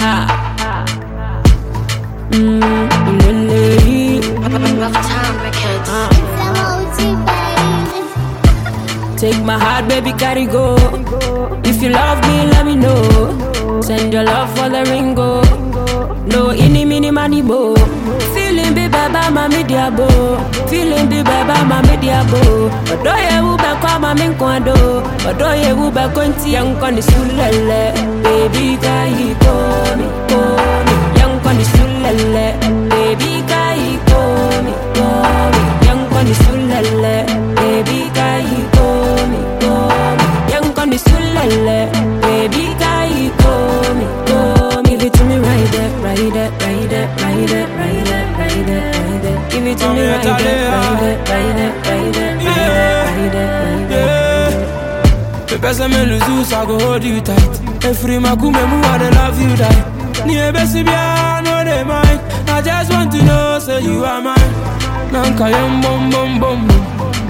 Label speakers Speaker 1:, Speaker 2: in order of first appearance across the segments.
Speaker 1: Take my heart, baby, carry go. If you love me, let me know. Send your love for the ringo. No ini mini money bo. Feeling be baba ma media bo. Feeling be baba ma media bo. Odoye uba kwa ma minkwando. Odoye uba konti yang kondi sulele. Baby kai komi komi yang kondi sulele. Baby kai komi komi yang kondi sulele. Baby kai komi komi yang kondi sulele. Baby kai komi komi. Give it to me right there, right there, right there, right there, right there, right there, right there. Give it to me right there, right there, right there, right there, right there, right there.
Speaker 2: The best I may lose, I go hold you tight. Every makume move, I love you die. Near best be I know they mine. I just want to know, say you are mine. Nanka yum bum bum bum bum.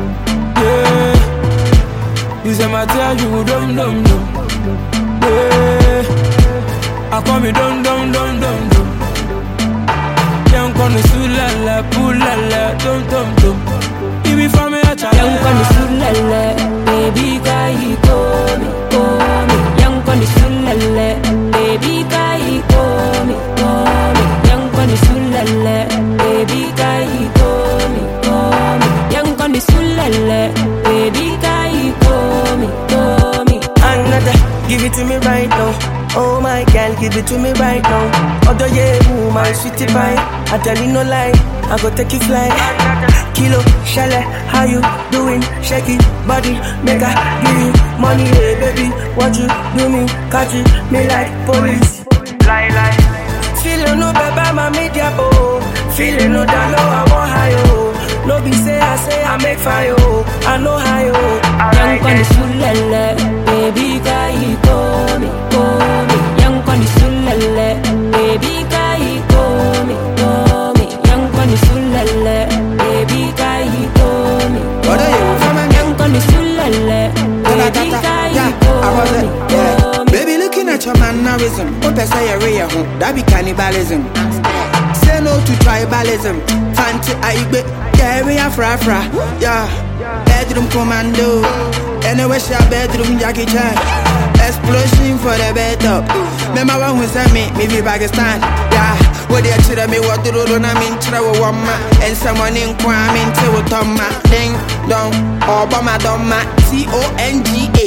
Speaker 2: Yeah. You say my tell you dum dum dum. Yeah. I call me dum dum dum dum dum. Young con sulala, pulala, dum dum dum. Give me from me a child.
Speaker 1: Young con sulala, baby kai komi komi. Young con sulala, baby kai komi komi. Young con sulala, baby kai komi komi. Young con sulala, baby kai komi komi.
Speaker 3: Another, give it to me right now. Oh my girl, give it to me right now. Although yeah, my sweetie pie, I tell you no lie, I go take you fly. Kilo, shale, how you doing? Shake it, body, make I give you money, hey baby. What you do me, catch it, me like police. Lie, lie. Feeling no baba, my media bo. Feeling no down low, I want high. No be say I make fire. I know high.
Speaker 1: Young con sulele, baby kai komi komi. Young con sulele, baby kai komi komi. Young con sulele, baby kai komi komi. Young con sulele, baby kai komi komi.
Speaker 4: Baby, looking at your mannerism, what I say area home, that be cannibalism. Say no to tribalism. Fancy aibe, yeah, we are fra, yeah. Bedroom commando, anyway, share bedroom Jackie Chan. Explosion for the bed up. Remember when we sent me be Pakistan, yeah. What they tell me what the road on I mean travel one man. And someone in crime into a Toma. Ding dong, Obama Doma, Tonga,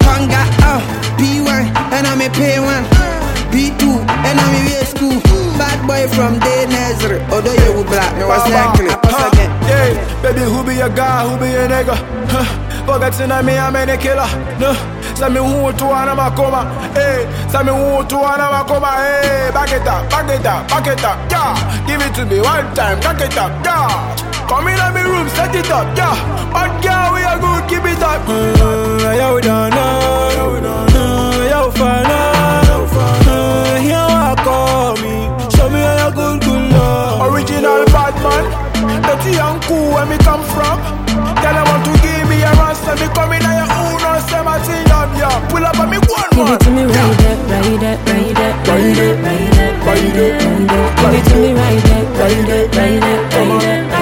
Speaker 4: B1, and I'm a P1, B2, and I'm a school. Bad boy from day Nazareth, although you were black, no, what's exactly.
Speaker 2: Yeah, baby, who be your guy, who be your nigga? Forgetting me, I'm a killer. No, send me who to one of my coma. Hey, send me who to one of my coma. Hey, back it up, back it up, back it up. Yeah, give it to me one time, back it up. Yeah, come in my room, set it up. Yeah, but girl, we are good, keep it up. Yo, we don't know, yo, fine, here I call me. Show me how you good love. Original bad man, dirty and cool where me come from. Girl, I want to give me a ransom. Me come in your own, no say my thing up, yeah. Pull up on me one
Speaker 1: more. Give it to me right there, right there, right there, right there, right there, right there. Give it to me right there, right there, right there, right there.